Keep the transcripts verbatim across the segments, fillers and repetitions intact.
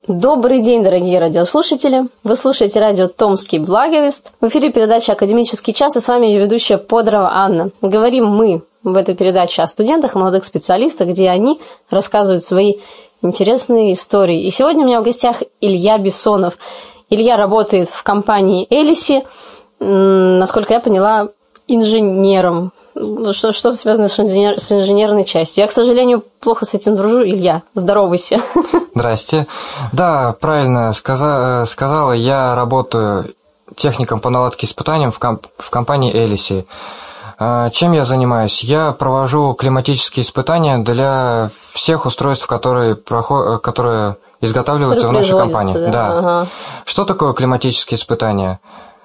Добрый день, дорогие радиослушатели! Вы слушаете радио «Томский Благовест». В эфире передача «Академический час», и с вами ее ведущая Подрова Анна. Говорим мы в этой передаче о студентах и молодых специалистах, где они рассказывают свои интересные истории. И сегодня у меня в гостях Илья Бессонов. Илья работает в компании «Элиси», насколько я поняла, инженером. Что, что связано с, инженер, с инженерной частью. Я, к сожалению, плохо с этим дружу. Илья, здоровайся. Здрасте. Да, правильно сказа, сказала, я работаю техником по наладке испытаний в, комп, в компании «Элиси». Чем я занимаюсь? Я провожу климатические испытания для всех устройств, которые, проход, которые изготавливаются в нашей компании. Да. Да. Ага. Что такое климатические испытания?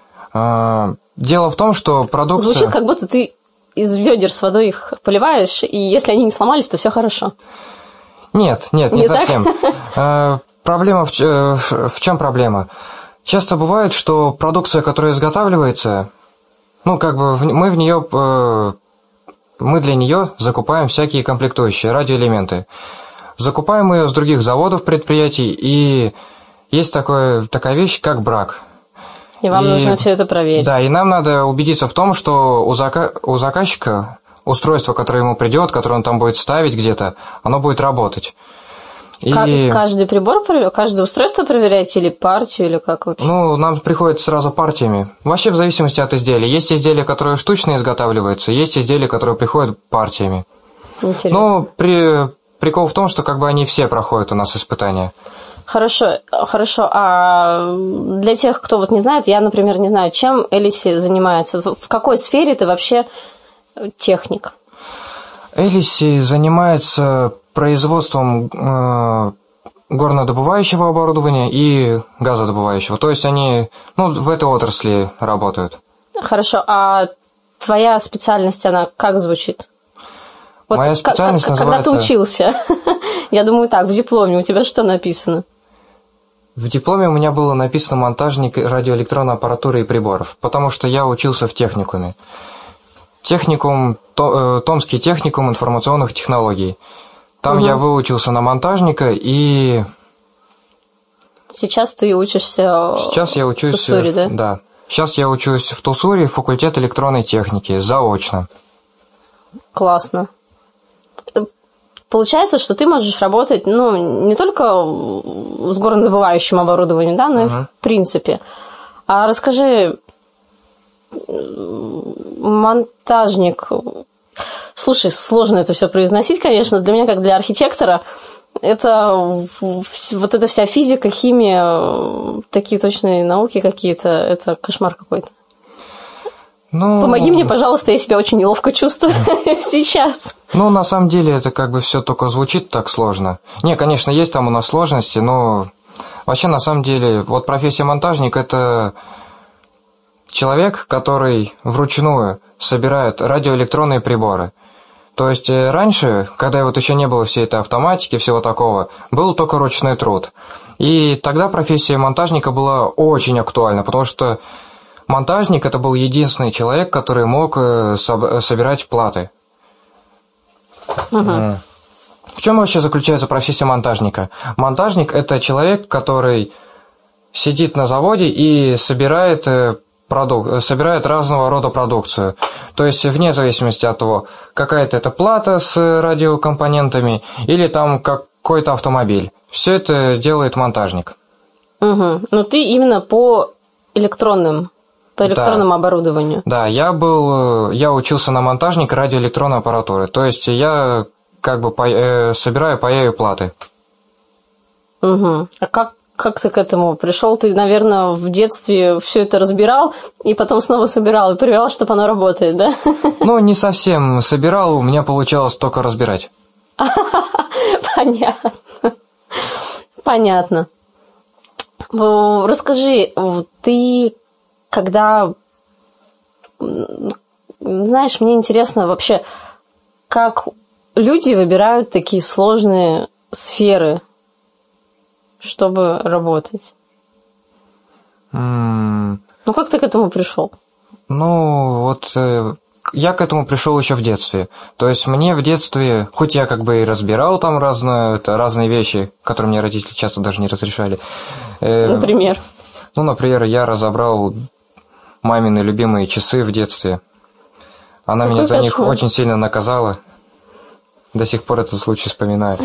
Дело в том, что продукция... Звучит, как будто ты из ведер с водой их поливаешь, и если они не сломались, то все хорошо. Нет, нет, не, не совсем. Проблема в, в чем проблема? Часто бывает, что продукция, которая изготавливается, ну, как бы мы в нее, мы для нее закупаем всякие комплектующие, радиоэлементы. Закупаем ее с других заводов, предприятий, и есть такое, такая вещь, как брак. И вам и, нужно все это проверить. Да, и нам надо убедиться в том, что у, зака, у заказчика устройство, которое ему придет, которое он там будет ставить где-то, оно будет работать. И... Каждый прибор, каждое устройство проверяете или партию, или как вообще? Ну, нам приходит сразу партиями. Вообще в зависимости от изделия. Есть изделия, которые штучно изготавливаются, есть изделия, которые приходят партиями. Интересно. Но при... прикол в том, что как бы они все проходят у нас испытания. Хорошо, хорошо. А для тех, кто вот не знает, я, например, не знаю, чем Элиси занимается. В какой сфере ты вообще техник? Элиси занимается производством э, горнодобывающего оборудования и газодобывающего. То есть они, ну, в этой отрасли работают. Хорошо. А твоя специальность, она как звучит? Вот Моя специальность как, называется... Когда ты учился? Я думаю, так, в дипломе у тебя что написано? В дипломе у меня было написано монтажник радиоэлектронной аппаратуры и приборов, потому что я учился в техникуме. Техникум, то, э, Томский техникум информационных технологий. Там угу. я выучился на монтажника и... Сейчас ты учишься Сейчас я учусь, в Тусуре, да? Да. Сейчас я учусь в Тусуре, факультет электронной техники, заочно. Классно. Получается, что ты можешь работать, ну, не только с горнодобывающим оборудованием, да, но uh-huh. и в принципе. А расскажи, монтажник... Слушай, сложно это все произносить, конечно. Для меня, как для архитектора, это вот эта вся физика, химия, такие точные науки какие-то, это кошмар какой-то. Ну... Помоги мне, пожалуйста, я себя очень неловко чувствую сейчас. Ну, на самом деле, это как бы все только звучит так сложно. Не, конечно, есть там у нас сложности, но вообще, на самом деле, вот профессия монтажник – это человек, который вручную собирает радиоэлектронные приборы. То есть раньше, когда вот еще не было всей этой автоматики, всего такого, был только ручной труд. И тогда профессия монтажника была очень актуальна, потому что монтажник – это был единственный человек, который мог собирать платы. Угу. В чем вообще заключается профессия монтажника? Монтажник – это человек, который сидит на заводе и собирает, продук... собирает разного рода продукцию. То есть вне зависимости от того, какая-то это плата с радиокомпонентами или там какой-то автомобиль. Все это делает монтажник. Угу. Но ты именно по электронным По электронному да. оборудованию. Да, я был, я учился на монтажника радиоэлектронной аппаратуры. То есть я как бы по, э, собираю паяю платы. Угу. А как, как ты к этому пришел? Ты, наверное, в детстве все это разбирал и потом снова собирал и проверял, чтобы оно работает, да? Ну, не совсем собирал, у меня получалось только разбирать. Понятно. Понятно. Расскажи, ты... Когда, знаешь, мне интересно вообще, как люди выбирают такие сложные сферы, чтобы работать. Mm. Ну, как ты к этому пришел? Ну, вот я к этому пришел еще в детстве. То есть мне в детстве, хоть я как бы и разбирал там разные, это, разные вещи, которые мне родители часто даже не разрешали. Э, например? Ну, например, я разобрал мамины любимые часы в детстве. Она Какой меня за кошмар. них очень сильно наказала. До сих пор этот случай вспоминаю.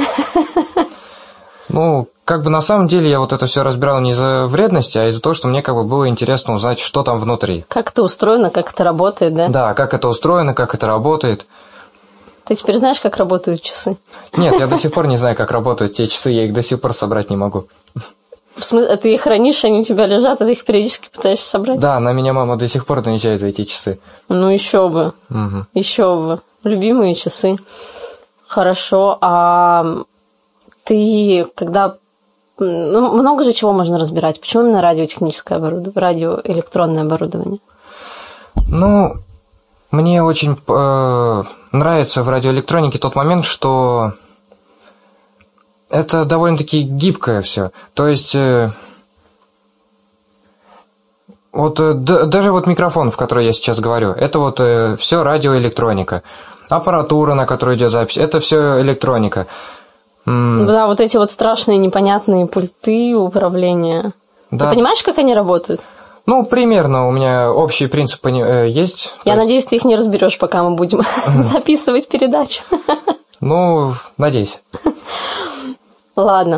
Ну, как бы на самом деле я вот это все разбирал не из-за вредности, а из-за того, что мне как бы было интересно узнать, что там внутри. Как это устроено, как это работает, да? Да, как это устроено, как это работает. Ты теперь знаешь, как работают часы? Нет, я до сих пор не знаю, как работают те часы, я их до сих пор собрать не могу. В смысле, ты их хранишь, они у тебя лежат, а ты их периодически пытаешься собрать? Да, на меня мама до сих пор наезжает за эти часы. Ну, еще бы. Угу. Еще бы. Любимые часы. Хорошо. А ты, когда... Ну, много же чего можно разбирать. Почему именно радиотехническое оборудование, радиоэлектронное оборудование? Ну, мне очень э, нравится в радиоэлектронике тот момент, что это довольно-таки гибкое все. То есть, э, вот э, д- даже вот микрофон, в который я сейчас говорю, это вот э, все радиоэлектроника. Аппаратура, на которой идет запись, это все электроника. М- Да, вот эти вот страшные непонятные пульты управления. Да. Ты понимаешь, как они работают? Ну, примерно у меня общий принцип э, есть. Я есть... надеюсь, ты их не разберешь, пока мы будем записывать передачу. Ну, надеюсь. Ладно.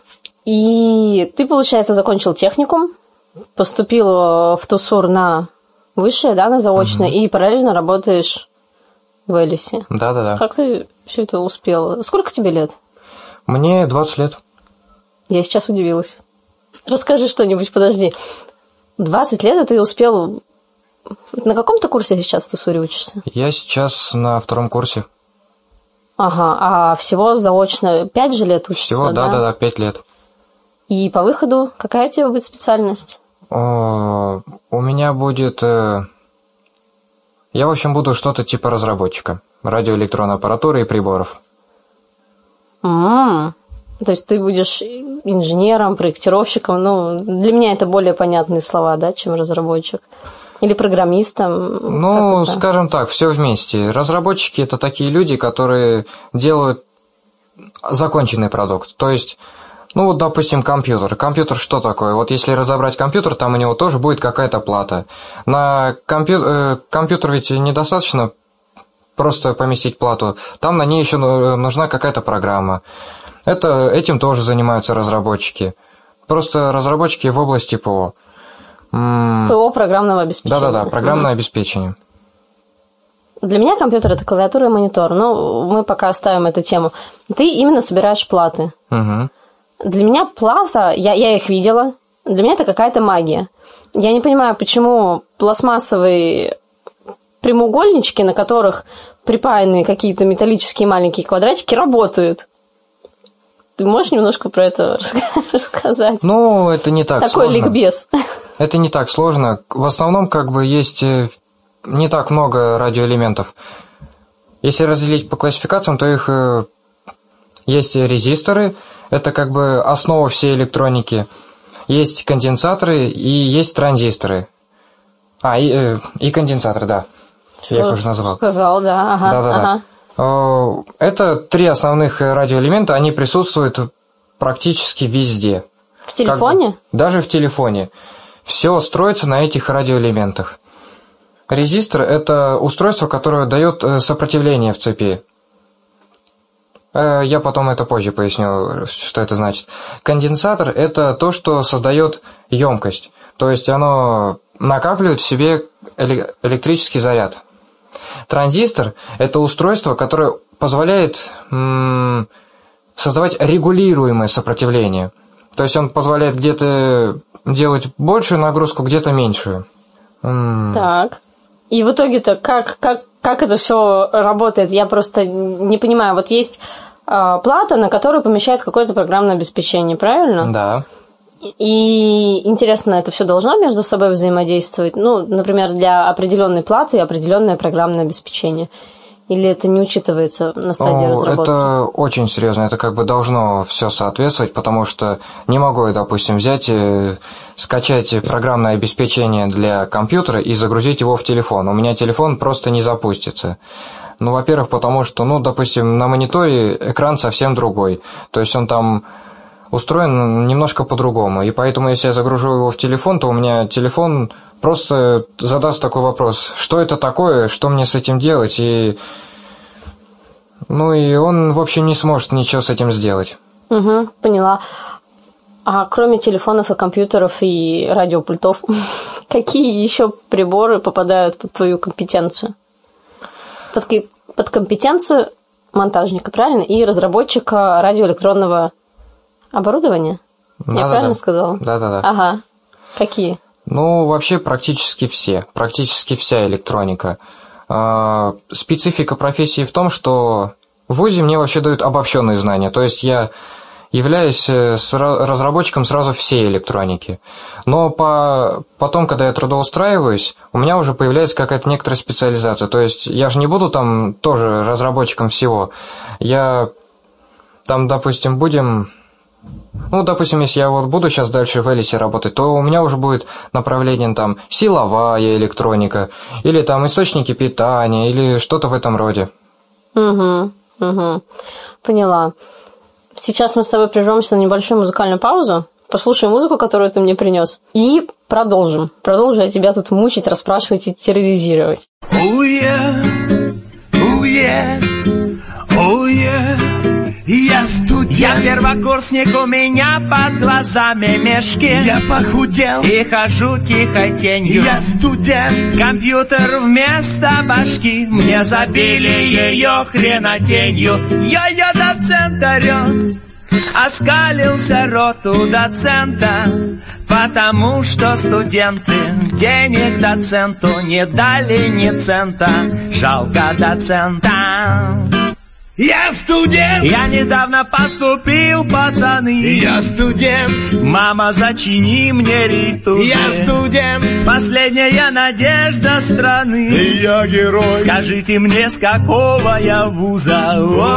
И ты, получается, закончил техникум, поступил в ТУСУР на высшее, да, на заочное, угу. И параллельно работаешь в Элисе. Да-да-да. Как ты все это успел? Сколько тебе лет? Мне двадцать лет. Я сейчас удивилась. Расскажи что-нибудь, подожди. двадцать лет, и ты успел... На каком ты курсе сейчас в ТУСУРе учишься? Я сейчас на втором курсе. Ага, а всего заочно пять же лет учишься, всего, да? да-да-да, пять лет. И по выходу какая у тебя будет специальность? О, у меня будет... Э, я, в общем, буду что-то типа разработчика радиоэлектронной аппаратуры и приборов. М-м-м. То есть ты будешь инженером, проектировщиком, ну, для меня это более понятные слова, да, чем разработчик. Или программистом. Ну, скажем так, все вместе. Разработчики – это такие люди, которые делают законченный продукт. То есть, ну вот, допустим, компьютер. Компьютер что такое? Вот если разобрать компьютер, там у него тоже будет какая-то плата. На компью... э, компьютер ведь недостаточно просто поместить плату. Там на ней еще нужна какая-то программа. Это, этим тоже занимаются разработчики. Просто разработчики в области ПО. ПО программного обеспечения. Да-да-да, программное угу. обеспечение. Для меня компьютер – это клавиатура и монитор. Но мы пока оставим эту тему. Ты именно собираешь платы. Угу. Для меня плата, я, я их видела, для меня это какая-то магия. Я не понимаю, почему пластмассовые прямоугольнички, на которых припаяны какие-то металлические маленькие квадратики, работают. Ты можешь немножко про это рассказать? Ну, это не так Такой сложно. Такой ликбез. Это не так сложно. В основном, как бы, есть не так много радиоэлементов. Если разделить по классификациям, то их есть резисторы, это как бы основа всей электроники. Есть конденсаторы и есть транзисторы. А, и, и конденсаторы, да. Что я их уже назвал. Сказал, да. Ага, Да-да-да. Ага. Это три основных радиоэлемента, они присутствуют практически везде. В телефоне? Как, даже в телефоне. Все строится на этих радиоэлементах. Резистор – это устройство, которое дает сопротивление в цепи. Я потом это позже поясню, что это значит. Конденсатор – это то, что создает емкость. То есть оно накапливает в себе электрический заряд. Транзистор – это устройство, которое позволяет м- создавать регулируемое сопротивление. То есть он позволяет где-то делать большую нагрузку, где-то меньшую. М- так. И в итоге-то как, как, как это все работает? Я просто не понимаю. Вот есть э, плата, на которую помещает какое-то программное обеспечение, правильно? Да. И интересно, это все должно между собой взаимодействовать? Ну, например, для определенной платы определенное программное обеспечение. Или это не учитывается на стадии ну, разработки? Это очень серьезно, это как бы должно все соответствовать, потому что не могу я, допустим, взять и скачать программное обеспечение для компьютера и загрузить его в телефон. У меня телефон просто не запустится. Ну, во-первых, потому что, ну, допустим, на мониторе экран совсем другой, то есть он там устроен немножко по-другому, и поэтому, если я загружу его в телефон, то у меня телефон просто задаст такой вопрос: что это такое, что мне с этим делать, и ну и он, в общем, не сможет ничего с этим сделать. Угу, поняла. А кроме телефонов и компьютеров и радиопультов, какие еще приборы попадают под твою компетенцию? Под, под компетенцию монтажника, правильно? И разработчика радиоэлектронного оборудования? Да, Я да, правильно да. сказала? Да-да-да. Ага. Какие? Ну, вообще практически все. Практически вся электроника. А, специфика профессии в том, что в вузе мне вообще дают обобщенные знания. То есть я являюсь разработчиком сразу всей электроники. Но по... потом, когда я трудоустраиваюсь, у меня уже появляется какая-то некоторая специализация. То есть я же не буду там тоже разработчиком всего. Я там, допустим, будем... Ну, допустим, если я вот буду сейчас дальше в Элисе работать, то у меня уже будет направление там силовая электроника, или там источники питания, или что-то в этом роде. Угу, угу. Поняла. Сейчас мы с тобой прервемся на небольшую музыкальную паузу, послушаем музыку, которую ты мне принес, и продолжим. Продолжу я тебя тут мучить, расспрашивать и терроризировать. Oh yeah, oh yeah, oh yeah. Я студент. Я первокурсник, у меня под глазами мешки. Я похудел и хожу тихой тенью. Я студент. Компьютер вместо башки, мне забили ее хренотенью. Я-я, доцент орет, оскалился рот у доцента, потому что студенты денег доценту не дали ни цента. Жалко доцента. Я студент. Я недавно поступил, пацаны. Я студент. Мама, зачини мне ритузы. Я студент. Последняя надежда страны. Я герой. Скажите мне, с какого я вуза?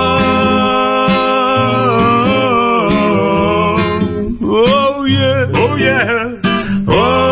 Оу, yeah, оу, yeah, оу.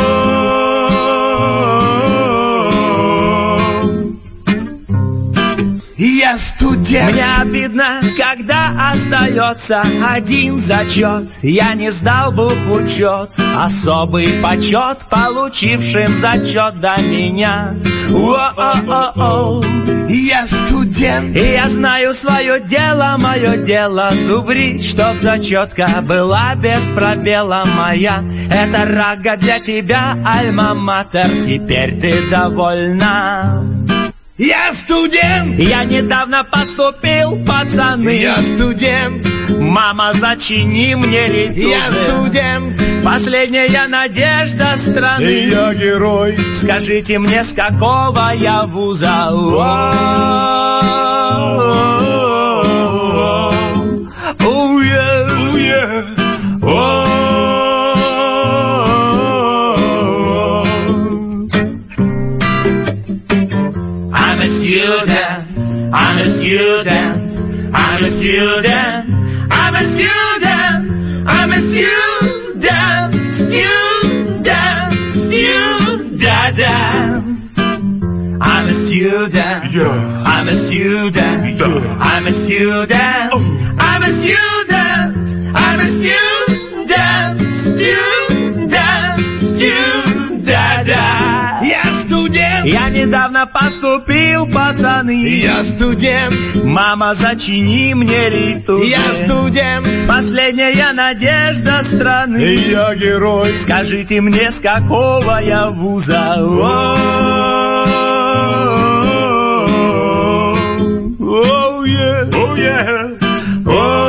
Я студент. Мне обидно, когда остается один зачет. Я не сдал бухучет, особый почет получившим зачет до меня. О-о-о-о. Я студент. И я знаю свое дело, мое дело зубрить, чтоб зачетка была без пробела моя. Это рага для тебя, альма-матер, теперь ты довольна. Я студент. Я недавно поступил, пацаны. Я студент. Мама, зачини мне ритузы. Я студент. Последняя надежда страны. И я герой. Скажите мне, с какого я вуза? Оу, yeah, оу, yeah, оу. I'm a student, I'm a student, I'm a student, I'm a student, I'm a student, student, student. I'm a student, yeah. I'm a student, yeah. I'm a student, oh. I'm a student, I'm a student, student, student. Я студент. Я недавно поступил, пацаны. Я студент. Мама, зачини мне ритузы. Я студент. Последняя надежда страны. И я герой. Скажите мне, с какого я вуза? Оу, yeah, оу, yeah, оу.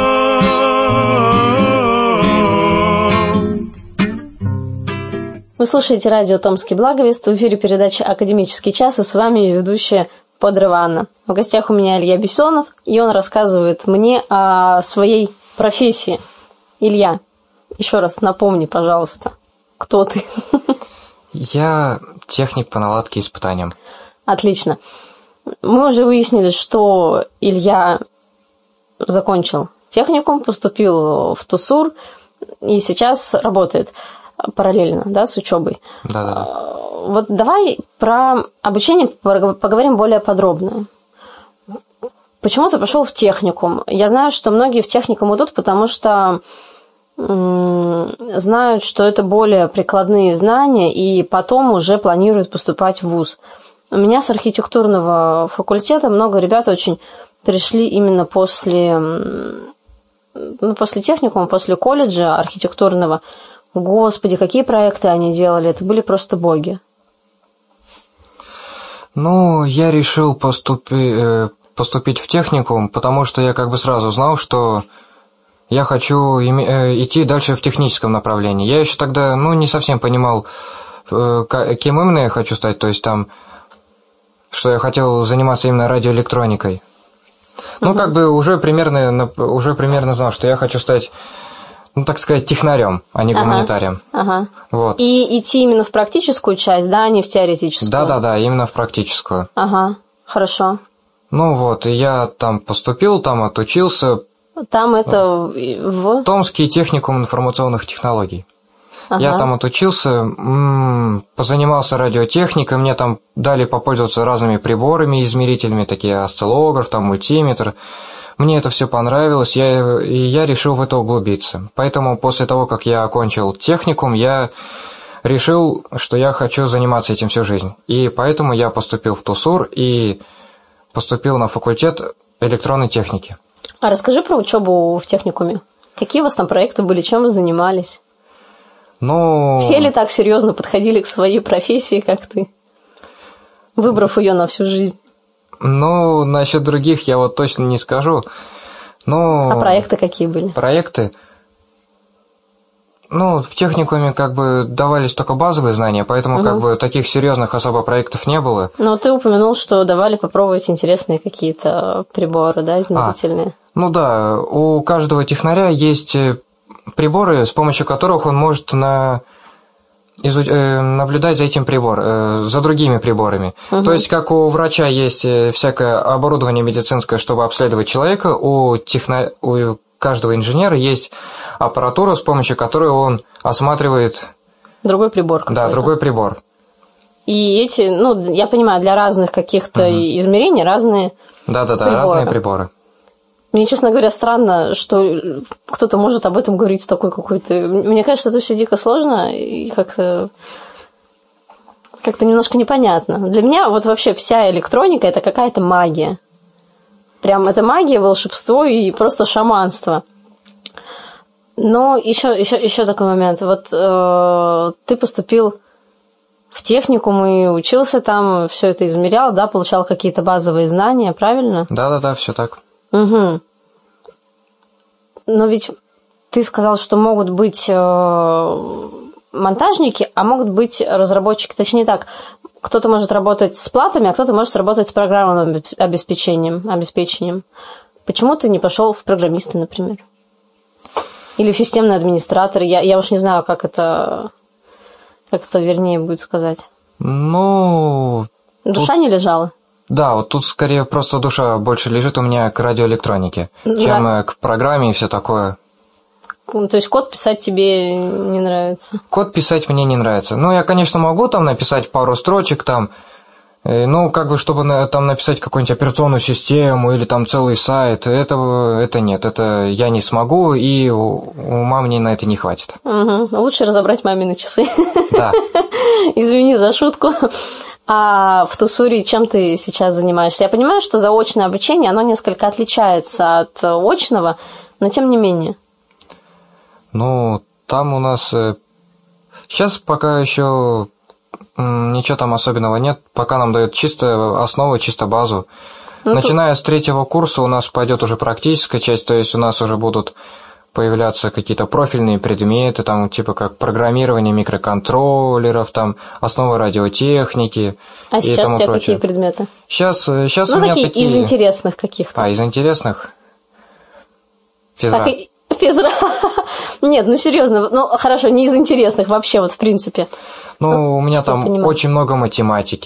Вы слушаете радио «Томский благовест», в эфире передача «Академический час», и с вами ее ведущая Подрова Анна. В гостях у меня Илья Бессонов, и он рассказывает мне о своей профессии. Илья, еще раз напомни, пожалуйста, кто ты? Я техник по наладке испытаниям. Отлично. Мы уже выяснили, что Илья закончил техникум, поступил в ТУСУР и сейчас работает параллельно, да, с учебой. Да, да, да. Вот давай про обучение поговорим более подробно. Почему ты пошел в техникум? Я знаю, что многие в техникум идут, потому что м- знают, что это более прикладные знания, и потом уже планируют поступать в вуз. У меня с архитектурного факультета много ребят очень пришли именно после, ну, после техникума, после колледжа архитектурного. Господи, какие проекты они делали, это были просто боги. Ну, я решил поступи, поступить в техникум, потому что я как бы сразу знал, что я хочу идти дальше в техническом направлении. Я еще тогда, ну, не совсем понимал, кем именно я хочу стать, то есть там, что я хотел заниматься именно радиоэлектроникой. Ну, uh-huh. как бы уже примерно, уже примерно знал, что я хочу стать, ну, так сказать, технарем, а не гуманитарием. Ага. Ага. Вот. И идти именно в практическую часть, да, а не в теоретическую? Да-да-да, именно в практическую. Ага, хорошо. Ну вот, и я там поступил, там отучился. Там это в... Томский техникум информационных технологий. Ага. Я там отучился, м-м, позанимался радиотехникой, мне там дали попользоваться разными приборами, измерителями, такие осциллограф, там мультиметр. Мне это все понравилось, я, и я решил в это углубиться. Поэтому после того, как я окончил техникум, я решил, что я хочу заниматься этим всю жизнь. И поэтому я поступил в ТУСУР и поступил на факультет электронной техники. А расскажи про учебу в техникуме. Какие у вас там проекты были, чем вы занимались? Ну... Все ли так серьезно подходили к своей профессии, как ты, выбрав ее на всю жизнь? Ну, насчет других я вот точно не скажу. Но... А проекты какие были? Проекты? Ну, в техникуме как бы давались только базовые знания, поэтому угу. как бы таких серьезных особо проектов не было. Но ты упомянул, что давали попробовать интересные какие-то приборы, да, измерительные. А, ну да, у каждого технаря есть приборы, с помощью которых он может на... Изу... наблюдать за этим прибором, за другими приборами. Угу. То есть, как у врача есть всякое оборудование медицинское, чтобы обследовать человека, у, техно... у каждого инженера есть аппаратура, с помощью которой он осматривает... Другой прибор какой-то. Да, другой прибор. И эти, ну, я понимаю, для разных каких-то угу. измерений разные Да-да-да, приборы. разные приборы. Мне, честно говоря, странно, что кто-то может об этом говорить с такой какой-то... Мне кажется, это все дико сложно и как-то... как-то немножко непонятно. Для меня вот вообще вся электроника – это какая-то магия. Прям это магия, волшебство и просто шаманство. Но еще, еще, еще такой момент. Вот э, ты поступил в техникум и учился там, все это измерял, да, получал какие-то базовые знания, правильно? Да-да-да, все так. Угу. Но ведь ты сказал, что могут быть э, монтажники, а могут быть разработчики. Точнее так, кто-то может работать с платами, а кто-то может работать с программным обеспечением. обеспечением. Почему ты не пошел в программисты, например? Или в системный администратор? Я, я уж не знаю, как это, как это вернее будет сказать. Ну... Душа тут... не лежала? Да, вот тут скорее просто душа больше лежит у меня к радиоэлектронике, да. чем к программе и все такое. То есть код писать тебе не нравится? Код писать мне не нравится. Ну, я, конечно, могу там написать пару строчек там, ну, как бы, чтобы там написать какую-нибудь операционную систему или там целый сайт, этого, это нет, это я не смогу, и ума мне на это не хватит. Угу. Лучше разобрать мамины часы. Да. Извини за шутку. А в ТУСУРе чем ты сейчас занимаешься? Я понимаю, что заочное обучение, оно несколько отличается от очного, но тем не менее. Ну, там у нас... Сейчас пока еще ничего там особенного нет, пока нам дают чисто основу, чисто базу. Ну, Начиная тут... с третьего курса у нас пойдет уже практическая часть, то есть у нас уже будут появляться какие-то профильные предметы, там, типа как программирование микроконтроллеров, там, основы радиотехники а и тому у тебя прочее. Какие предметы? Сейчас, сейчас ну, у меня такие, такие... из интересных каких-то. А, из интересных? Физра. Так и... Физра. Нет, ну серьезно, ну хорошо, не из интересных вообще, вот в принципе. Ну, ну у меня там понимать? Очень много математики,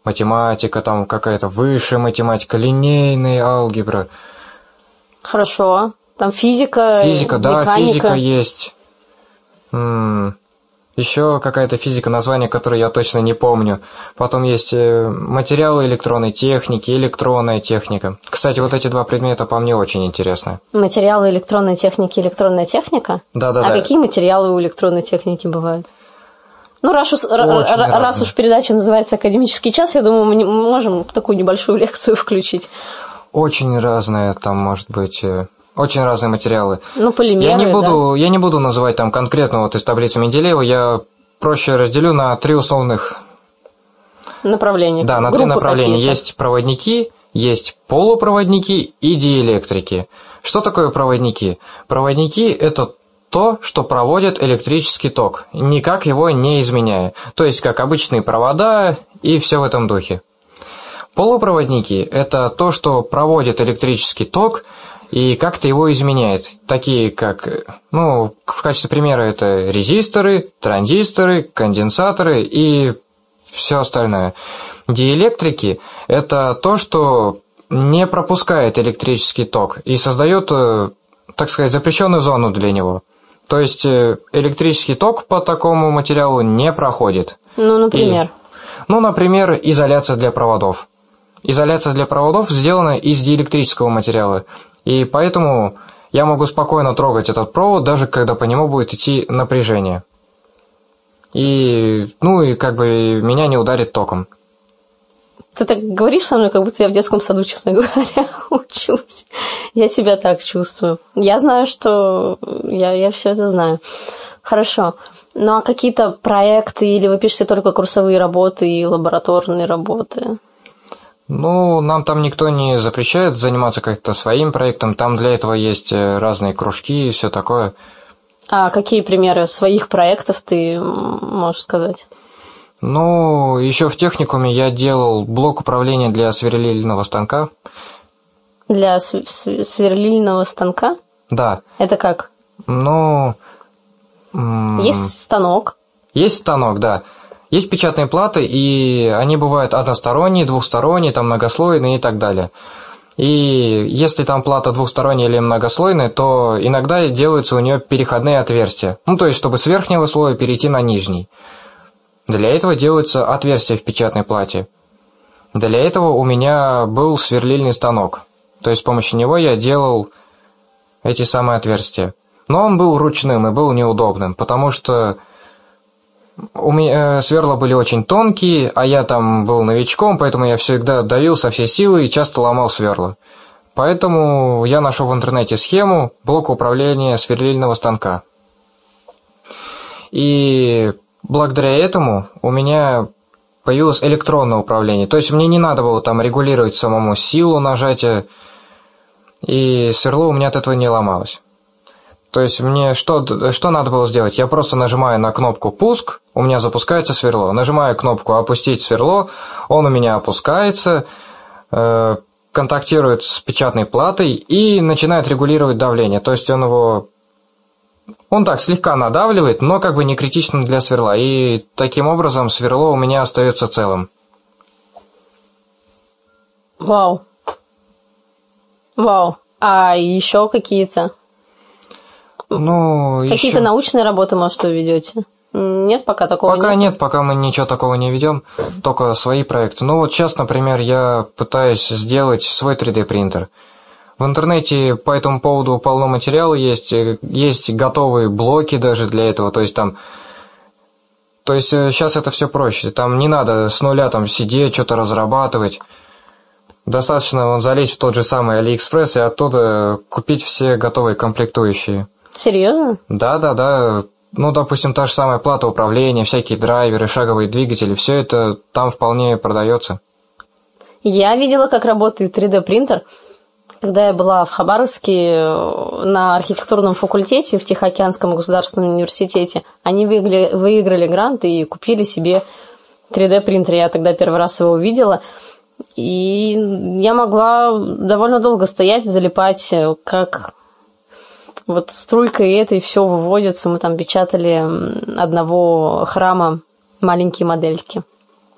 математика, там какая-то высшая математика, линейная алгебра. Хорошо. Там физика, Физика, да, механика. физика есть. М-м, еще какая-то физика, название которой я точно не помню. Потом есть материалы электронной техники, электронная техника. Кстати, вот эти два предмета по мне очень интересны. Материалы электронной техники, электронная техника? Да-да-да. А какие материалы у электронной техники бывают? Ну, раз уж, раз уж передача называется «Академический час», я думаю, мы можем такую небольшую лекцию включить. Очень разные там, может быть... Очень разные материалы. Ну, полимеры, я не буду, да? Я не буду называть там конкретно вот из таблицы Менделеева, я проще разделю на три условных... Направления. Да, на три направления. Есть проводники, есть полупроводники и диэлектрики. Что такое проводники? Проводники – это то, что проводит электрический ток, никак его не изменяя. То есть, как обычные провода и все в этом духе. Полупроводники – это то, что проводит электрический ток, и как-то его изменяет. Такие как, ну, в качестве примера это резисторы, транзисторы, конденсаторы и все остальное. Диэлектрики – это то, что не пропускает электрический ток и создает, так сказать, запрещенную зону для него. То есть электрический ток по такому материалу не проходит. Ну, например? И, ну, например, изоляция для проводов. Изоляция для проводов сделана из диэлектрического материала. И поэтому я могу спокойно трогать этот провод, даже когда по нему будет идти напряжение. И, ну, и как бы меня не ударит током. Ты так говоришь со мной, как будто я в детском саду, честно говоря, учусь. Я себя так чувствую. Я знаю, что... Я, я все это знаю. Хорошо. Ну, а какие-то проекты, или вы пишете только курсовые работы и лабораторные работы? Ну, нам там никто не запрещает заниматься как-то своим проектом, там для этого есть разные кружки и все такое. А какие примеры своих проектов ты можешь сказать? Ну, еще в техникуме я делал блок управления для сверлильного станка. Для сверлильного станка? Да. Это как? Ну... Есть станок. Есть станок, да. Есть печатные платы, и они бывают односторонние, двухсторонние, там многослойные и так далее. И если там плата двухсторонняя или многослойная, то иногда делаются у нее переходные отверстия. Ну, то есть, чтобы с верхнего слоя перейти на нижний. Для этого делаются отверстия в печатной плате. Для этого у меня был сверлильный станок. То есть, с помощью него я делал эти самые отверстия. Но он был ручным и был неудобным, потому что... У меня сверла были очень тонкие, а я там был новичком, поэтому я всегда давил со всей силы и часто ломал сверла. Поэтому я нашел в интернете схему блока управления сверлильного станка. И благодаря этому у меня появилось электронное управление. То есть мне не надо было там регулировать самому силу нажатия, и сверло у меня от этого не ломалось. То есть мне что, что надо было сделать? Я просто нажимаю на кнопку «Пуск», у меня запускается сверло. Нажимаю кнопку «Опустить сверло», он у меня опускается, э, контактирует с печатной платой и начинает регулировать давление. То есть он его... Он так слегка надавливает, но как бы не критично для сверла. И таким образом сверло у меня остается целым. Вау. Вау. А еще какие-то? Ну, Какие-то еще... научные работы, может, вы ведете? Нет, пока такого Пока нет? нет, пока мы ничего такого не ведем, только свои проекты. Ну вот сейчас, например, я пытаюсь сделать свой три дэ принтер. В интернете по этому поводу полно материала есть, есть готовые блоки даже для этого, то есть там... То есть сейчас это все проще, там не надо с нуля там сидеть, что-то разрабатывать. Достаточно вон, залезть в тот же самый Алиэкспресс и оттуда купить все готовые комплектующие. Серьезно? Да, да, да. Ну, допустим, та же самая плата управления, всякие драйверы, шаговые двигатели, все это там вполне продается. Я видела, как работает три дэ принтер, когда я была в Хабаровске на архитектурном факультете в Тихоокеанском государственном университете. Они выиграли, выиграли грант и купили себе три дэ принтер. Я тогда первый раз его увидела. И я могла довольно долго стоять, залипать, как вот струйкой этой все выводится. Мы там печатали одного храма маленькие модельки.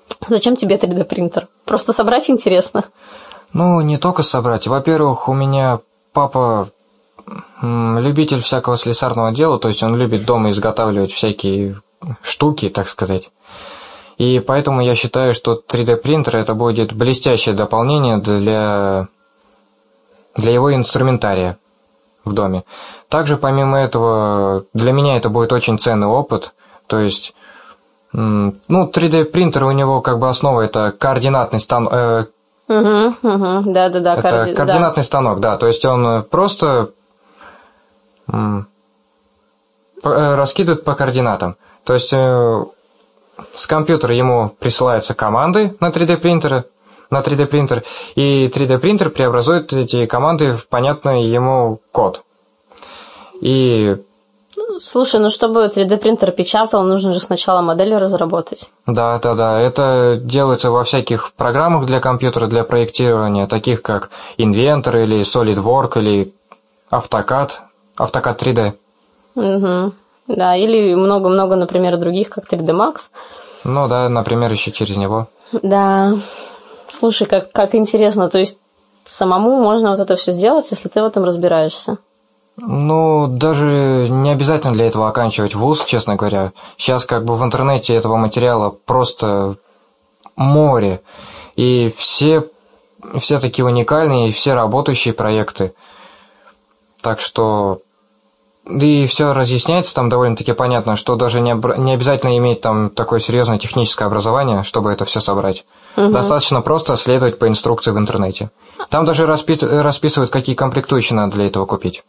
Зачем тебе три дэ принтер? Просто собрать интересно? Ну, не только собрать. Во-первых, у меня папа любитель всякого слесарного дела, то есть он любит дома изготавливать всякие штуки, так сказать. И поэтому я считаю, что три дэ принтер это будет блестящее дополнение для, для его инструментария в доме. Также, помимо этого, для меня это будет очень ценный опыт, то есть, ну, три дэ принтер у него как бы основа это координатный станок. Э, угу, угу, да-да-да. Это коорди... координатный да. станок, да, то есть он просто м, раскидывает по координатам. То есть э, с компьютера ему присылаются команды на три дэ принтеры, на три дэ принтер, и три дэ принтер преобразует эти команды в понятный ему код. И слушай, ну чтобы три дэ принтер печатал, нужно же сначала модель разработать. Да, да, да. Это делается во всяких программах для компьютера, для проектирования, таких как Inventor или SolidWorks или AutoCAD, AutoCAD три дэ. Угу. Да, или много-много, например, других, как три дэ Max. Ну да, например, еще через него. Да. Слушай, как, как интересно. То есть самому можно вот это все сделать, если ты в этом разбираешься? Ну, даже не обязательно для этого оканчивать вуз, честно говоря. Сейчас как бы в интернете этого материала просто море. И все, все такие уникальные, и все работающие проекты. Так что... И все разъясняется там довольно-таки понятно, что даже не, об... не обязательно иметь там такое серьезное техническое образование, чтобы это все собрать. Угу. Достаточно просто следовать по инструкции в интернете. Там даже распи... расписывают, какие комплектующие надо для этого купить.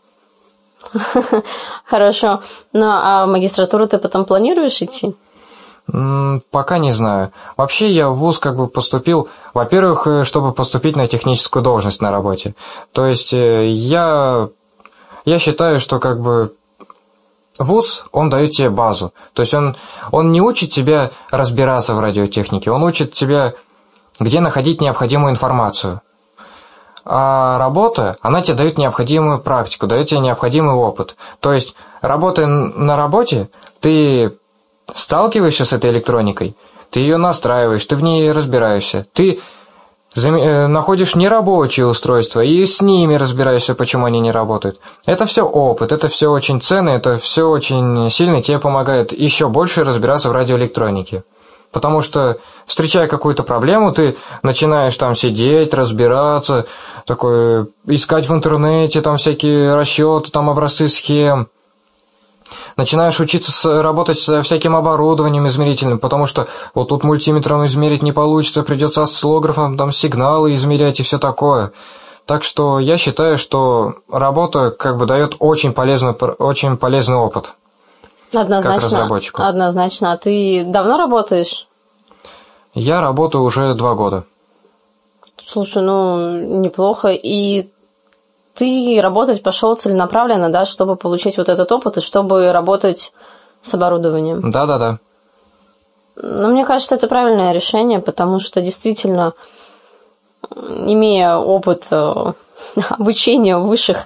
Хорошо. Ну, а в магистратуру ты потом планируешь идти? Пока не знаю. Вообще я в вуз как бы поступил, во-первых, чтобы поступить на техническую должность на работе. То есть я, я считаю, что как бы вуз, он дает тебе базу. То есть он, он не учит тебя разбираться в радиотехнике, он учит тебя, где находить необходимую информацию. А работа, она тебе дает необходимую практику, дает тебе необходимый опыт. То есть, работая на работе, ты сталкиваешься с этой электроникой, ты ее настраиваешь, ты в ней разбираешься, ты находишь нерабочие устройства и с ними разбираешься, почему они не работают. Это все опыт, это все очень ценно, это все очень сильно тебе помогает еще больше разбираться в радиоэлектронике. Потому что, встречая какую-то проблему, ты начинаешь там сидеть, разбираться, такое, искать в интернете там всякие расчеты, там образцы схем. Начинаешь учиться с, работать с всяким оборудованием измерительным, потому что вот тут мультиметром измерить не получится, придется осциллографом там сигналы измерять и все такое. Так что я считаю, что работа как бы дает очень полезный, очень полезный опыт. Однозначно, как разработчику. Однозначно. А ты давно работаешь? Я работаю уже два года. Слушай, ну, неплохо. И ты работать пошел целенаправленно, да, чтобы получить вот этот опыт и чтобы работать с оборудованием? Да-да-да. Ну, мне кажется, это правильное решение, потому что действительно, имея опыт обучения в высших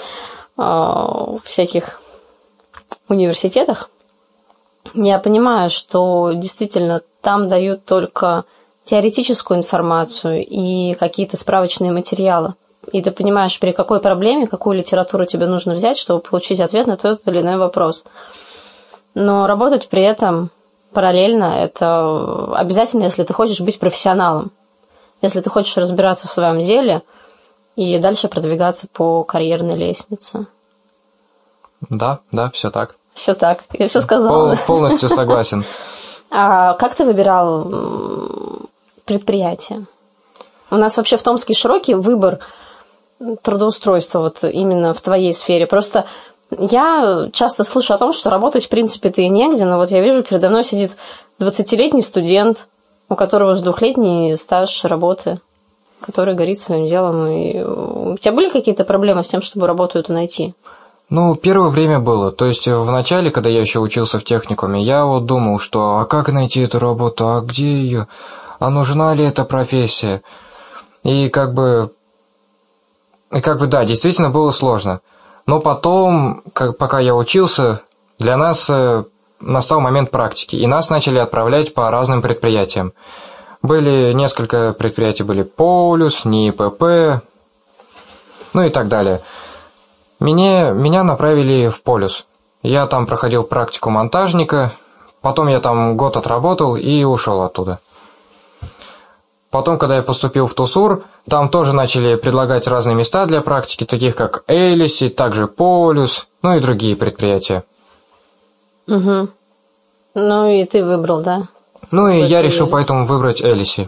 всяких университетах, я понимаю, что действительно там дают только теоретическую информацию и какие-то справочные материалы. И ты понимаешь, при какой проблеме, какую литературу тебе нужно взять, чтобы получить ответ на тот или иной вопрос. Но работать при этом параллельно – это обязательно, если ты хочешь быть профессионалом, если ты хочешь разбираться в своем деле и дальше продвигаться по карьерной лестнице. Да, да, все так. Все так, я все сказала. Пол, полностью согласен. А как ты выбирал предприятие? У нас вообще в Томске широкий выбор трудоустройства вот именно в твоей сфере. Просто я часто слышу о том, что работать в принципе-то и негде, но вот я вижу, передо мной сидит двадцатилетний студент, у которого уже двухлетний стаж работы, который горит своим делом. И у тебя были какие-то проблемы с тем, чтобы работу эту найти? Ну, первое время было. То есть, в начале, когда я еще учился в техникуме, я вот думал, что а как найти эту работу, а где ее, а нужна ли эта профессия? И как бы, и как бы да, действительно было сложно. Но потом, как, пока я учился, для нас настал момент практики, и нас начали отправлять по разным предприятиям. Были несколько предприятий, были Полюс, НИИПП, ну и так далее. Меня, меня направили в Полюс. Я там проходил практику монтажника, потом я там год отработал и ушел оттуда. Потом, когда я поступил в ТУСУР, там тоже начали предлагать разные места для практики, таких как Элиси, также Полюс, ну и другие предприятия. Угу. Ну и ты выбрал, да? Ну и я решил поэтому выбрать Элиси.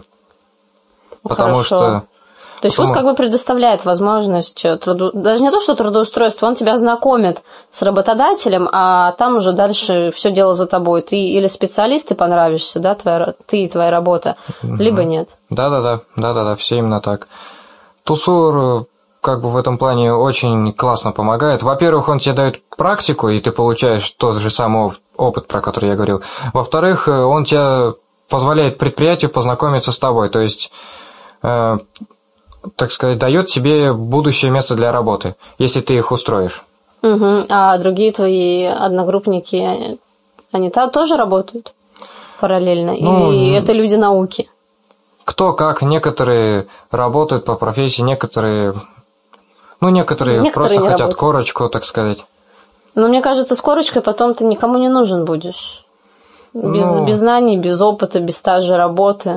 Потому Хорошо. что... То есть Потому... ВУЗ как бы предоставляет возможность, труду... даже не то, что трудоустройство, он тебя знакомит с работодателем, а там уже дальше все дело за тобой. Ты или специалист, ты понравишься, да, твоя... ты и твоя работа, угу. либо нет. Да-да-да, да-да-да, все именно так. ТУСУР как бы в этом плане очень классно помогает. Во-первых, он тебе дает практику, и ты получаешь тот же самый опыт, про который я говорил. Во-вторых, он тебе позволяет предприятию познакомиться с тобой, то есть... Э, так сказать, дает тебе будущее место для работы, если ты их устроишь. Угу. А другие твои одногруппники, они там тоже работают параллельно? Ну, или это люди науки? Кто как. Некоторые работают по профессии, некоторые... Ну, некоторые, некоторые просто хотят работают. Корочку, так сказать. Но мне кажется, с корочкой потом ты никому не нужен будешь. Без, ну... без знаний, без опыта, без стажа работы.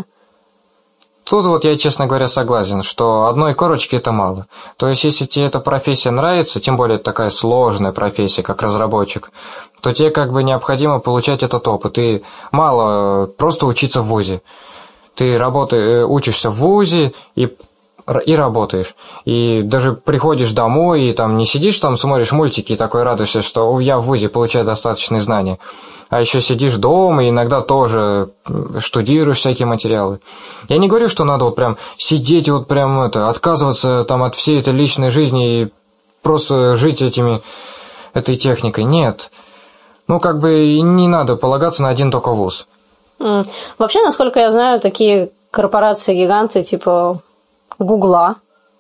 Тут вот я, честно говоря, согласен, что одной корочки это мало. То есть, если тебе эта профессия нравится, тем более такая сложная профессия, как разработчик, то тебе как бы необходимо получать этот опыт. И мало просто учиться в вузе. Ты работаешь, учишься в вузе и, и работаешь. И даже приходишь домой и там не сидишь там, смотришь мультики и такой радуешься, что я в вузе получаю достаточные знания. А еще сидишь дома и иногда тоже штудируешь всякие материалы. Я не говорю, что надо вот прям сидеть и вот прям это, отказываться там от всей этой личной жизни и просто жить этими, этой техникой. Нет. Ну, как бы не надо полагаться на один только вуз. Mm. Вообще, насколько я знаю, такие корпорации-гиганты типа Гугла,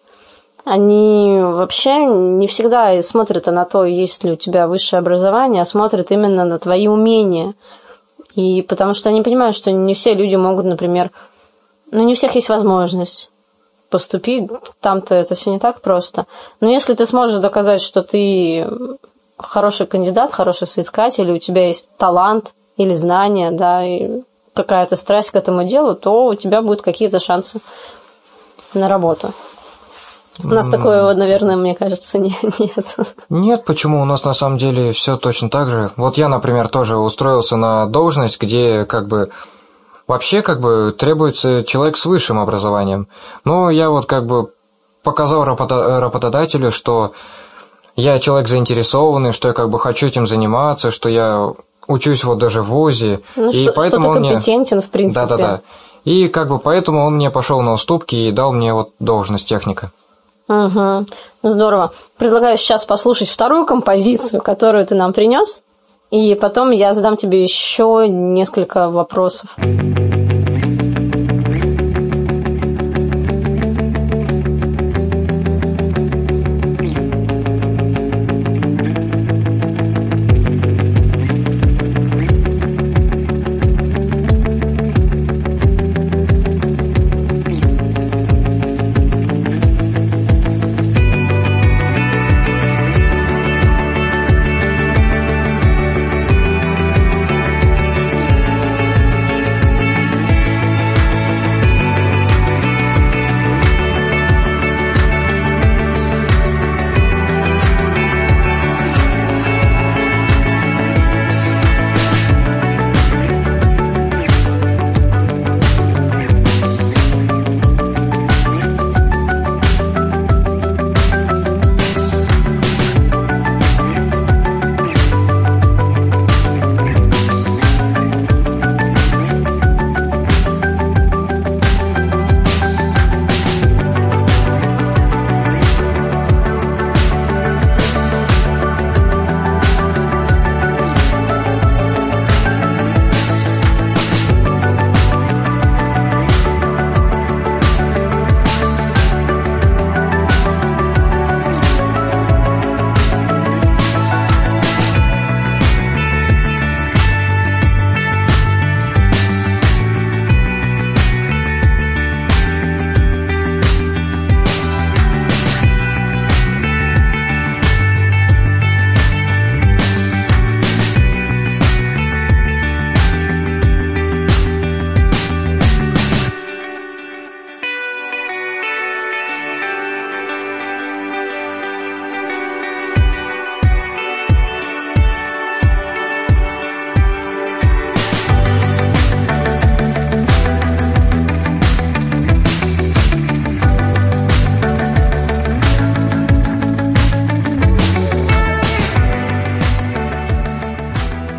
они вообще не всегда смотрят на то, есть ли у тебя высшее образование, а смотрят именно на твои умения. И потому что они понимают, что не все люди могут, например, ну, не у всех есть возможность поступить, там-то это все не так просто. Но если ты сможешь доказать, что ты хороший кандидат, хороший соискатель, у тебя есть талант или знания, да, и какая-то страсть к этому делу, то у тебя будут какие-то шансы на работу. У нас такого, наверное, мне кажется, не, нет. Нет, почему? У нас на самом деле все точно так же. Вот я, например, тоже устроился на должность, где как бы вообще как бы требуется человек с высшим образованием. Но я вот как бы показал работодателю, что я человек заинтересованный, что я как бы хочу этим заниматься, что я учусь вот даже в вузе. Ну, и что, поэтому что ты он компетентен, мне... в принципе. Да-да-да. И как бы поэтому он мне пошел на уступки и дал мне вот должность техника. Угу. Здорово. Предлагаю сейчас послушать вторую композицию, которую ты нам принес, и потом я задам тебе еще несколько вопросов.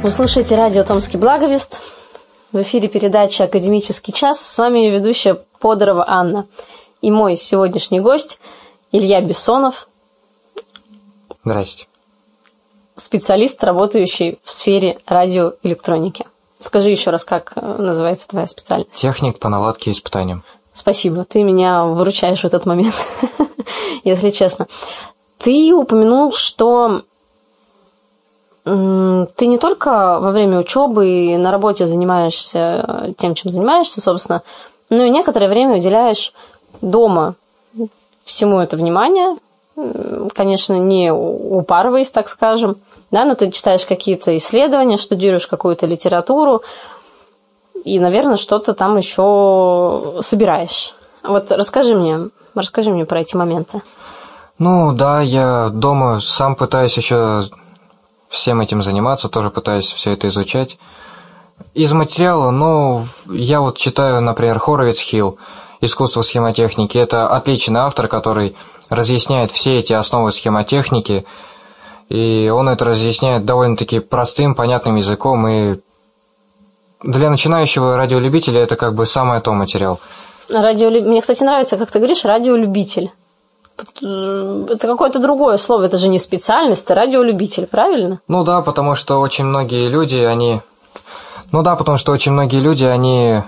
Вы слушаете радио «Томский благовест». В эфире передача «Академический час». С вами ее ведущая Подорова Анна. И мой сегодняшний гость Илья Бессонов. Здрасте. Специалист, работающий в сфере радиоэлектроники. Скажи еще раз, как называется твоя специальность? Техник по наладке и испытаниям. Спасибо, ты меня выручаешь в этот момент, если честно. Ты упомянул, что ты не только во время учебы и на работе занимаешься тем, чем занимаешься, собственно, но и некоторое время уделяешь дома всему это внимание, конечно, не упарываясь, так скажем, да, но ты читаешь какие-то исследования, штудируешь какую-то литературу и, наверное, что-то там еще собираешь. Вот расскажи мне, расскажи мне про эти моменты. Ну да, я дома сам пытаюсь еще всем этим заниматься, тоже пытаюсь все это изучать. Из материала, ну, я вот читаю, например, Хоровиц Хилл «Искусство схемотехники». Это отличный автор, который разъясняет все эти основы схемотехники, и он это разъясняет довольно-таки простым, понятным языком, и для начинающего радиолюбителя это как бы самое то материал. Радиолюб... Мне, кстати, нравится, как ты говоришь, радиолюбитель. Это какое-то другое слово, это же не специальность, это радиолюбитель, правильно? Ну да, потому что очень многие люди, они... Ну да, потому что очень многие люди, они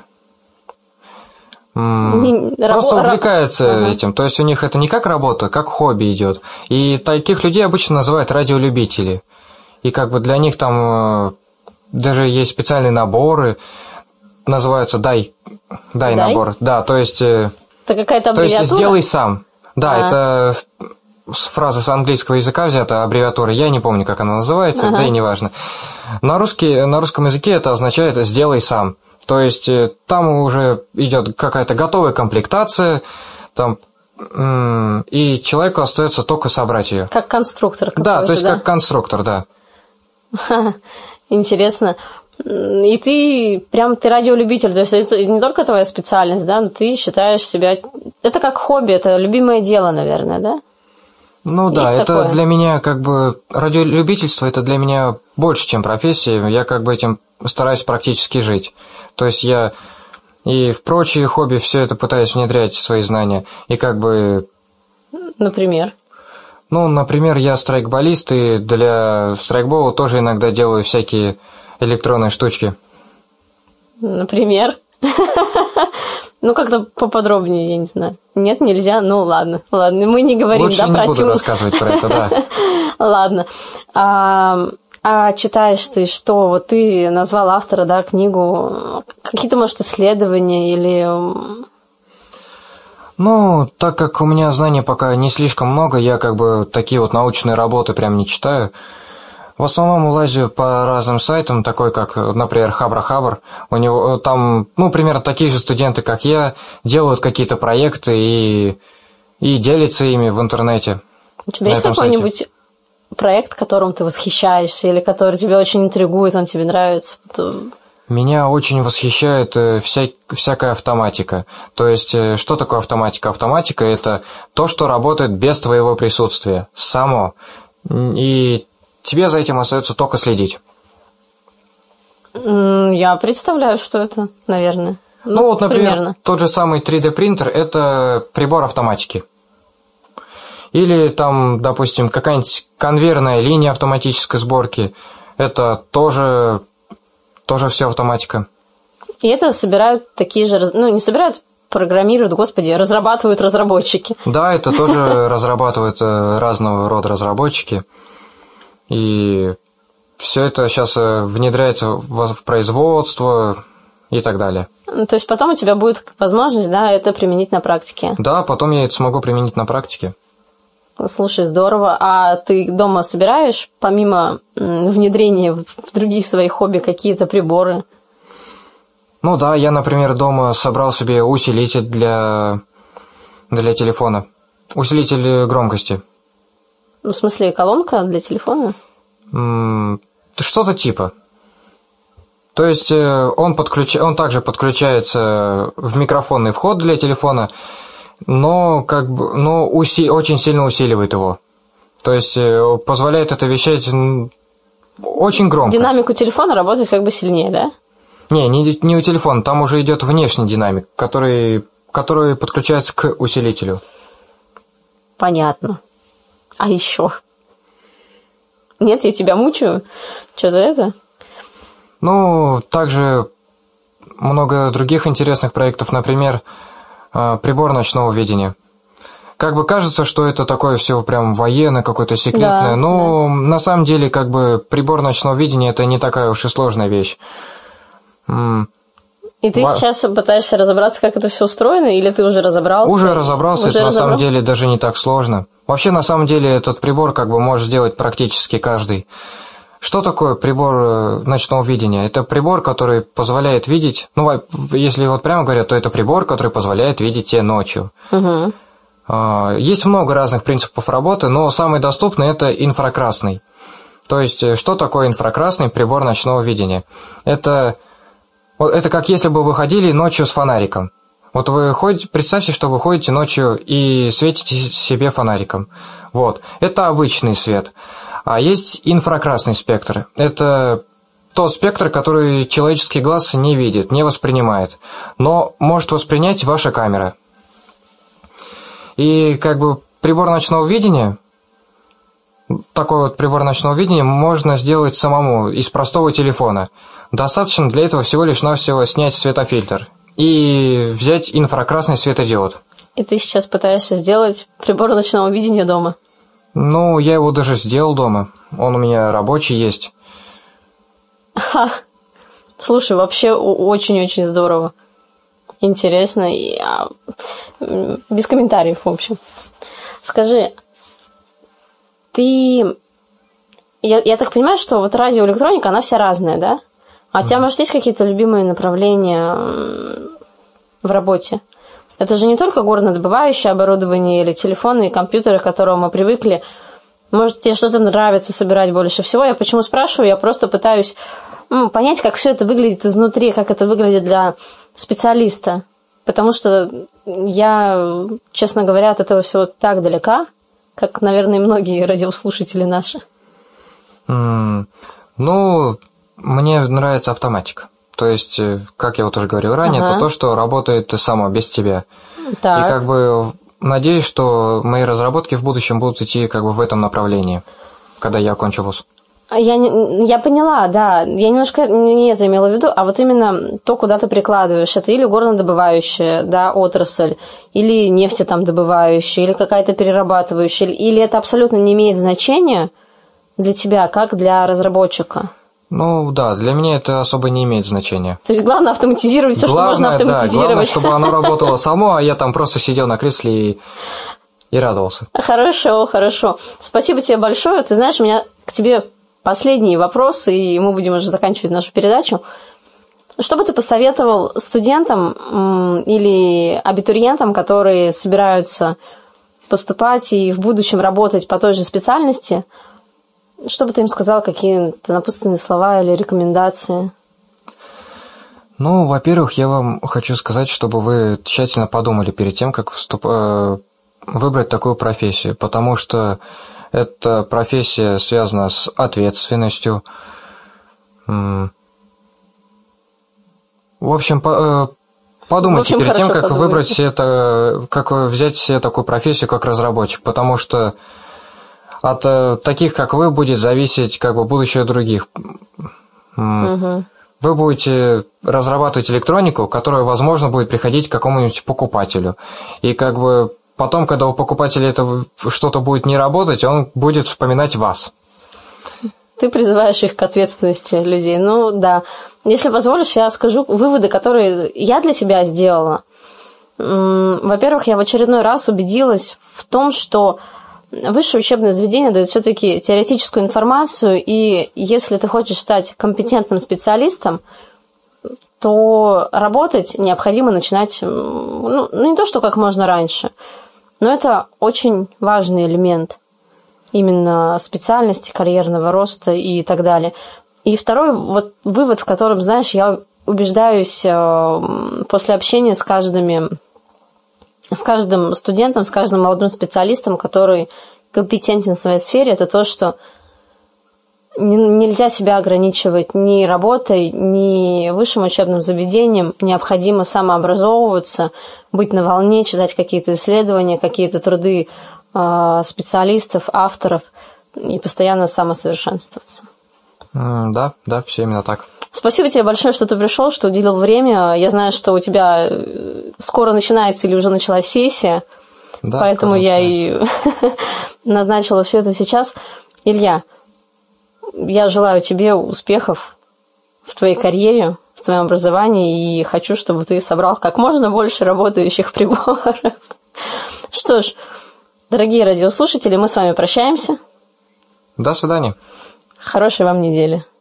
м- не, просто рабо- увлекаются ага. этим. То есть у них это не как работа, как хобби идет. И таких людей обычно называют радиолюбители. И как бы для них там даже есть специальные наборы, называются «дай, дай, дай? набор». Да, то есть... Это какая-то аббревиатура? То есть «сделай сам». Да, а. это фраза с английского языка взята, аббревиатура, я не помню, как она называется, ага. да и неважно. На, русский, на русском языке это означает «сделай сам». То есть там уже идет какая-то готовая комплектация, там, и человеку остается только собрать ее. Как конструктор какой-то, да? То есть да? как конструктор, да. Интересно. И ты прям ты радиолюбитель, то есть это не только твоя специальность, да, но ты считаешь себя... Это как хобби, это любимое дело, наверное, да? Ну Есть да, это такое? Для меня как бы... Радиолюбительство это для меня больше, чем профессия. Я как бы этим стараюсь практически жить. То есть я и в прочие хобби все это пытаюсь внедрять, свои знания. И как бы... Например? Ну, например, я страйкболист, и для страйкбола тоже иногда делаю всякие... электронные штучки. Например? Ну, как-то поподробнее, я не знаю. Нет, нельзя? Ну, ладно. Ладно, мы не говорим, Лучше да, не про буду тему. рассказывать про это, да. Ладно. А, а читаешь ты что? Вот ты назвал автора, да, книгу. Какие-то, может, исследования или... Ну, так как у меня знаний пока не слишком много, я как бы такие вот научные работы прям не читаю. В основном лазю по разным сайтам, такой как, например, Хабра-Хабр. У него там, ну, примерно такие же студенты, как я, делают какие-то проекты и, и делятся ими в интернете. У тебя есть какой-нибудь сайте. проект, которым ты восхищаешься, или который тебя очень интригует, он тебе нравится? Меня очень восхищает вся, всякая автоматика. То есть, что такое автоматика? Автоматика – это то, что работает без твоего присутствия, само. И тебе за этим остается только следить. Я представляю, что это, наверное. Ну, ну вот, например, примерно. Тот же самый три дэ принтер – это прибор автоматики. Или там, допустим, какая-нибудь конвейерная линия автоматической сборки – это тоже, тоже все автоматика. И это собирают такие же, ну, не собирают, программируют, господи, разрабатывают разработчики. Да, это тоже разрабатывают разного рода разработчики. И все это сейчас внедряется в производство и так далее. То есть потом у тебя будет возможность, да, это применить на практике? Да, потом я это смогу применить на практике. Слушай, здорово. А ты дома собираешь, помимо внедрения в другие свои хобби, какие-то приборы? Ну да, я, например, дома собрал себе усилитель для, для телефона. Усилитель громкости. В смысле, колонка для телефона? Что-то типа. То есть он, подключ... он также подключается в микрофонный вход для телефона, но, как бы, но уси... очень сильно усиливает его. То есть позволяет это вещать очень громко. Динамик у телефона работает как бы сильнее, да? Не, не, не у телефона, там уже идет внешний динамик, который, который подключается к усилителю. Понятно. А еще? Нет, я тебя мучаю? Что-то это? Ну, также много других интересных проектов, например, прибор ночного видения. Как бы кажется, что это такое все прям военное, какое-то секретное, да, но да. На самом деле как бы прибор ночного видения это не такая уж и сложная вещь. И ты Ва... сейчас пытаешься разобраться, как это все устроено, или ты уже разобрался? Уже разобрался, уже это разобрался? На самом деле даже не так сложно. Вообще, на самом деле, этот прибор как бы может сделать практически каждый. Что такое прибор ночного видения? Это прибор, который позволяет видеть, ну, если вот прямо говоря, то это прибор, который позволяет видеть тебя ночью. Угу. Есть много разных принципов работы, но самый доступный – это инфракрасный. То есть, что такое инфракрасный прибор ночного видения? Это, это как если бы вы ходили ночью с фонариком. Вот вы ходите, представьте, что вы ходите ночью и светите себе фонариком. Вот. Это обычный свет. А есть инфракрасный спектр. Это тот спектр, который человеческий глаз не видит, не воспринимает, но может воспринять ваша камера. И как бы прибор ночного видения, такой вот прибор ночного видения можно сделать самому из простого телефона. Достаточно для этого всего лишь навсего снять светофильтр и взять инфракрасный светодиод. И ты сейчас пытаешься сделать прибор ночного видения дома? Ну, я его даже сделал дома. Он у меня рабочий есть. Ха. Слушай, вообще очень-очень здорово. Интересно. И, а, без комментариев, в общем. Скажи, ты... Я, я так понимаю, что вот радиоэлектроника, она вся разная, да? А у тебя, может, есть какие-то любимые направления в работе? Это же не только горнодобывающее оборудование или телефоны и компьютеры, к которым мы привыкли. Может, тебе что-то нравится собирать больше всего? Я почему спрашиваю? Я просто пытаюсь ну, понять, как все это выглядит изнутри, как это выглядит для специалиста. Потому что я, честно говоря, от этого всего так далека, как, наверное, и многие радиослушатели наши. Mm, ну, мне нравится автоматика. То есть, как я вот уже говорил ранее, ага. это то, что работает само, без тебя. Так. И как бы надеюсь, что мои разработки в будущем будут идти как бы в этом направлении, когда я окончу вуз. Я, я поняла, да. Я немножко не это имела в виду, а вот именно то, куда ты прикладываешь. Это или горнодобывающая, да, отрасль, или нефтедобывающая, или какая-то перерабатывающая, или это абсолютно не имеет значения для тебя, как для разработчика? Ну да, для меня это особо не имеет значения. То есть главное автоматизировать все, главное, что можно автоматизировать. Да, главное, чтобы оно работало само, а я там просто сидел на кресле и, и радовался. Хорошо, хорошо. Спасибо тебе большое. Ты знаешь, у меня к тебе последние вопросы, и мы будем уже заканчивать нашу передачу. Что бы ты посоветовал студентам или абитуриентам, которые собираются поступать и в будущем работать по той же специальности? Что бы ты им сказал, какие-то напутственные слова или рекомендации? Ну, во-первых, я вам хочу сказать, чтобы вы тщательно подумали перед тем, как вступ... выбрать такую профессию, потому что эта профессия связана с ответственностью. В общем, подумайте в общем, перед тем, как подумайте. выбрать это, как взять себе такую профессию, как разработчик, потому что от э, таких, как вы, будет зависеть как бы будущее других. Угу. Вы будете разрабатывать электронику, которая, возможно, будет приходить к какому-нибудь покупателю. И как бы потом, когда у покупателя это что-то будет не работать, он будет вспоминать вас. Ты призываешь их к ответственности людей. Ну да. Если позволишь, я скажу выводы, которые я для себя сделала. Во-первых, я в очередной раз убедилась в том, что высшее учебное заведение дает все-таки теоретическую информацию, и если ты хочешь стать компетентным специалистом, то работать необходимо начинать, ну, не то, что как можно раньше, но это очень важный элемент именно специальности, карьерного роста и так далее. И второй вот вывод, в котором, знаешь, я убеждаюсь после общения с каждым с каждым студентом, с каждым молодым специалистом, который компетентен в своей сфере, это то, что нельзя себя ограничивать ни работой, ни высшим учебным заведением. Необходимо самообразовываться, быть на волне, читать какие-то исследования, какие-то труды специалистов, авторов и постоянно самосовершенствоваться. Да, да, все именно так. Спасибо тебе большое, что ты пришел, что уделил время. Я знаю, что у тебя скоро начинается или уже началась сессия, да, поэтому я и назначила все это сейчас. Илья, я желаю тебе успехов в твоей карьере, в твоем образовании, и хочу, чтобы ты собрал как можно больше работающих приборов. Что ж, дорогие радиослушатели, мы с вами прощаемся. До свидания. Хорошей вам недели.